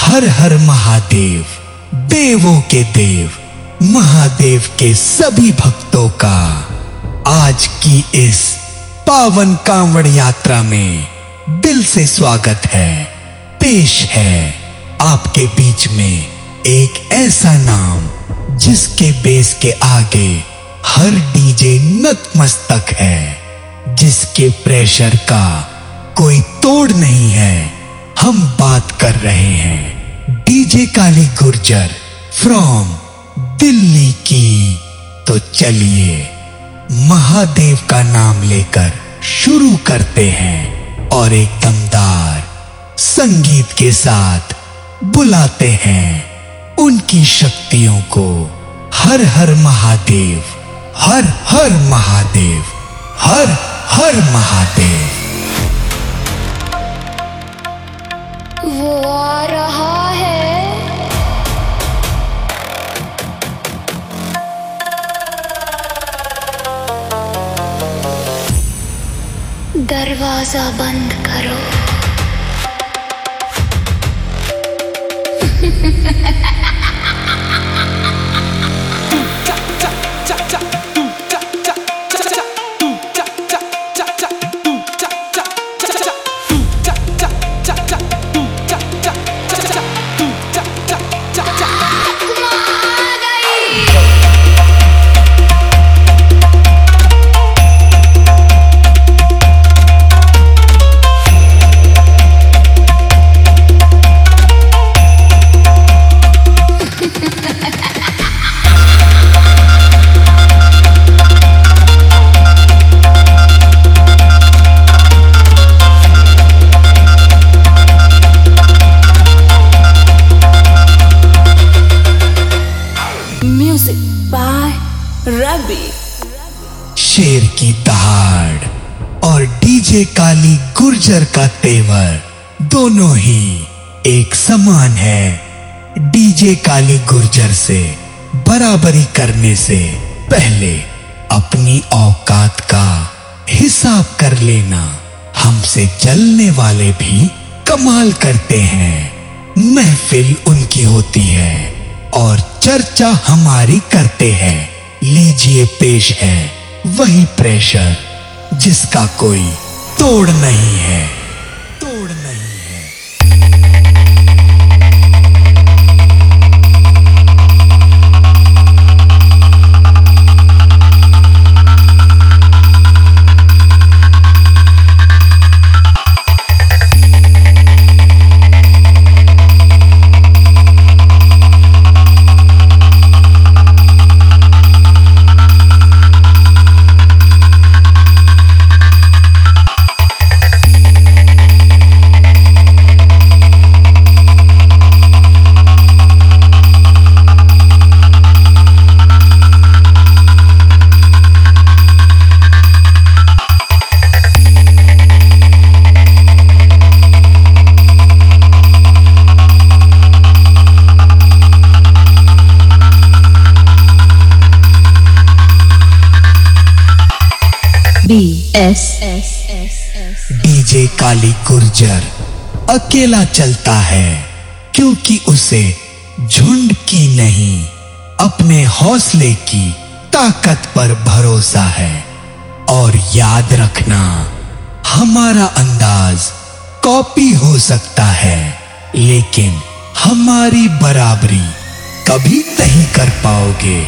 हर हर महादेव, देवों के देव, महादेव के सभी भक्तों का आज की इस पावन कांवड़ यात्रा में दिल से स्वागत है। पेश है आपके बीच में एक ऐसा नाम जिसके बेस के आगे हर डीजे नतमस्तक है, जिसके प्रेशर का कोई तोड़ नहीं है। हम बात कर रहे हैं डीजे काली गुर्जर फ्रॉम दिल्ली की। तो चलिए महादेव का नाम लेकर शुरू करते हैं और एक दमदार संगीत के साथ बुलाते हैं उनकी शक्तियों को। हर हर महादेव, हर हर महादेव, हर हर महादेव। वो आ रहा है, दरवाजा बंद करो। शेर की दहाड़ और डीजे काली गुर्जर का तेवर दोनों ही एक समान है। डीजे काली गुर्जर से बराबरी करने से पहले अपनी औकात का हिसाब कर लेना। हमसे चलने वाले भी कमाल करते हैं। महफिल उनकी होती है और चर्चा हमारी करते हैं। लीजिए पेश है वही प्रेशर जिसका कोई तोड़ नहीं है, तोड़ नहीं है। डीजे काली गुर्जर अकेला चलता है क्योंकि उसे झुंड की नहीं, अपने हौसले की ताकत पर भरोसा है। और याद रखना, हमारा अंदाज कॉपी हो सकता है लेकिन हमारी बराबरी कभी नहीं कर पाओगे।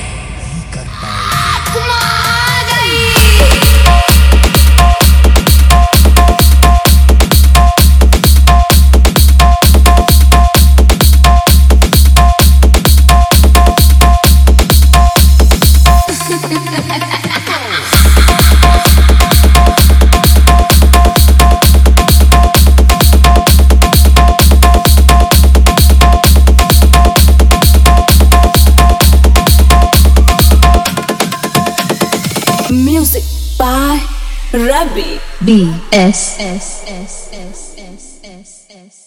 Music by Ravi BS.